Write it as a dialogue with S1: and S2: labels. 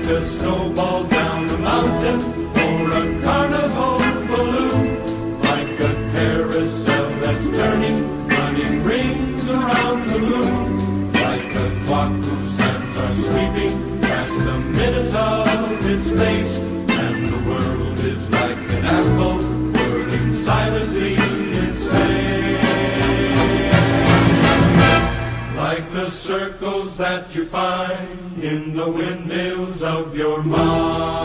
S1: a snowball down the mountain or a carnival balloon, like a carousel that's turning, running rings around the moon, like a clock whose hands are sweeping past the minutes of its face, and the world is like an apple whirling silently in space, like the circles that you find in the windmills of your mind.